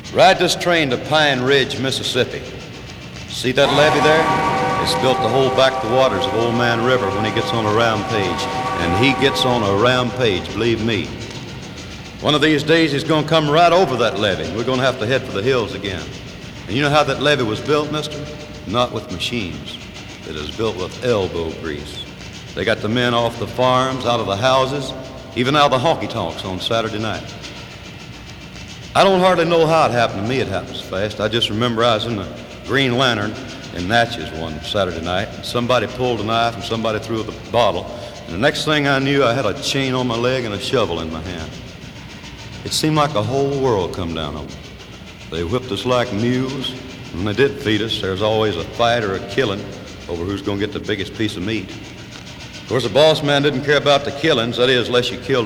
Ride this train to Pine Ridge, Mississippi. See that levee there? It's built to hold back the waters of Old Man River when he gets on a rampage. And he gets on a rampage, believe me. One of these days he's going to come right over that levee. We're going to have to head for the hills again. And you know how that levee was built, mister? Not with machines. It is built with elbow grease. They got the men off the farms, out of the houses, even out of the honky-tonks on Saturday night. I don't hardly know how it happened to me. It happens fast. I just remember I was in the Green Lantern in Natchez one Saturday night, and somebody pulled a knife and somebody threw the bottle, and the next thing I knew, I had a chain on my leg and a shovel in my hand. It seemed like the whole world come down on me. They whipped us like mules, and when they did feed us, there's always a fight or a killing over who's going to get the biggest piece of meat. Of course, the boss man didn't care about the killings, that is, unless you killed